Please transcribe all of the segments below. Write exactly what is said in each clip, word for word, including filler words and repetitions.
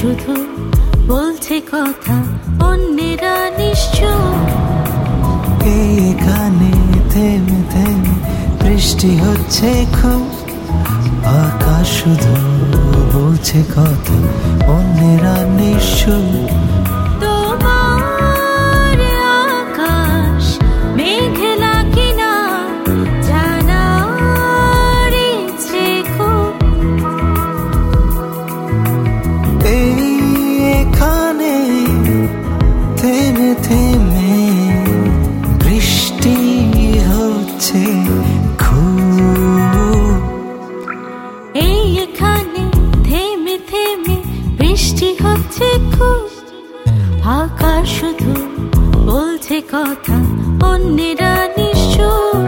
শুধু বলছে কথা, অন্যেরা নিশ্চুপ। এইখানে থেমে থেমে বৃষ্টি হচ্ছে খুব, আকাশ শুধু বলছে কথা, অন্যেরা নিশ্চুপ। তোমার আকাশ মেঘলা কিনা জানার ইচ্ছে খুব। এইখানে থেমে থেমে বৃষ্টি হচ্ছে খুব। এইখানে থেমে থেমে বৃষ্টি হচ্ছে খুব, আকাশ শুধু বলছে কথা, অন্যেরা নিশ্চুপ।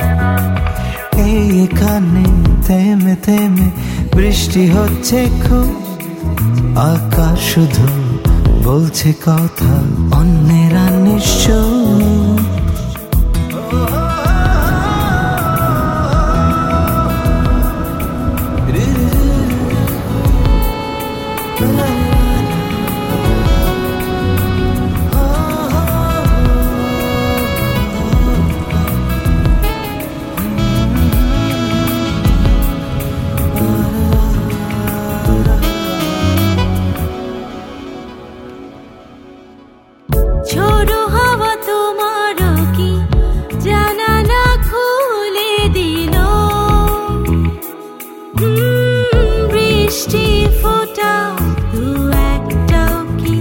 এইখানে থেমে থেমে বৃষ্টি হচ্ছে খুব, আকাশ শুধু বলছে কথা, অন্যেরা নিশ্চুপ। ছোড়ো হাওয়া তোমারও কি জানালা খুলে দিল? বৃষ্টি ফোঁটা দু একটাও কি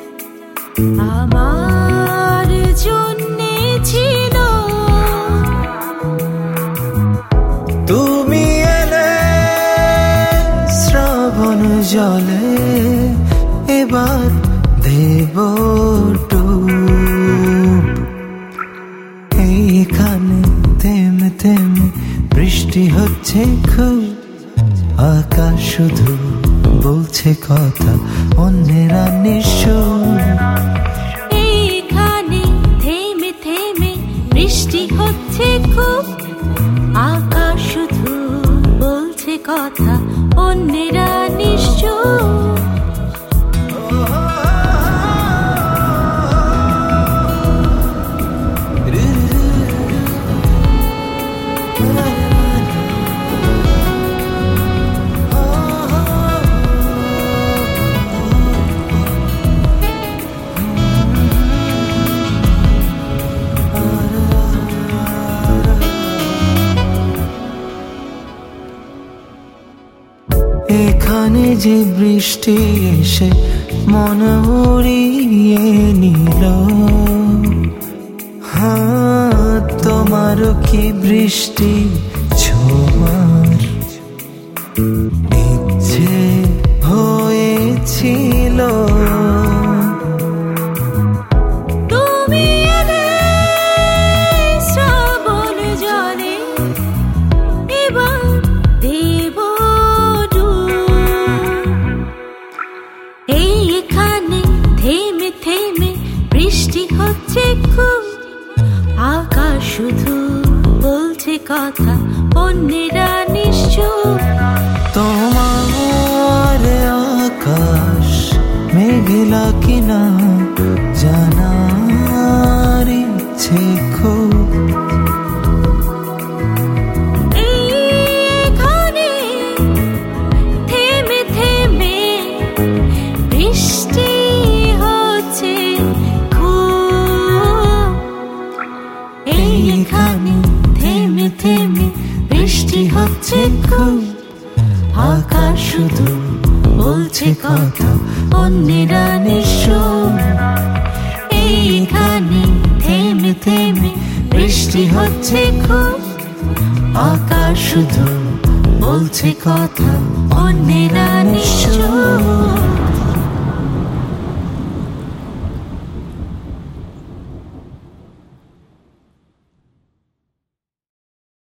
আমার জন্যে ছিল? তুমি এলে শ্রাবণ জলে, এবার দেব ডুব। এইখানে থেমে থেমে বৃষ্টি হচ্ছে খুব, আকাশ শুধু বলছে কথা, অন্যেরা নিশ্চুপ। এইখানে থেমে থেমে বৃষ্টি হচ্ছে খুব, আকাশ শুধু বলছে কথা, অন্যেরা নিশ্চুপ। এখানে যে বৃষ্টি এসে মন উড়িয়ে নিল, হ্যাঁ তোমারও কি বৃষ্টি ছোঁয়ার ইচ্ছে হয়েছিল? তুমি এলে শ্রাবণ জলে, এবার দেব ডুব। এইখানে থেমে থেমে বৃষ্টি হচ্ছে খুব, আকাশ শুধু বলছে কথা, অন্যেরা নিশ্চুপ। তোমার আকাশ মেঘলা কিনা জানার ইচ্ছে খুব। এইখানে থেমে থেমে বৃষ্টি হচ্ছে খুব। এইখানে থেমে থেমে বৃষ্টি হচ্ছে খুব, আকাশ শুধু বলছে কথা, অন্যেরা নিশ্চুপ। এইখানে থেমে থেমে বৃষ্টি হচ্ছে খুব, আকাশ শুধু বলছে কথা, অন্যেরা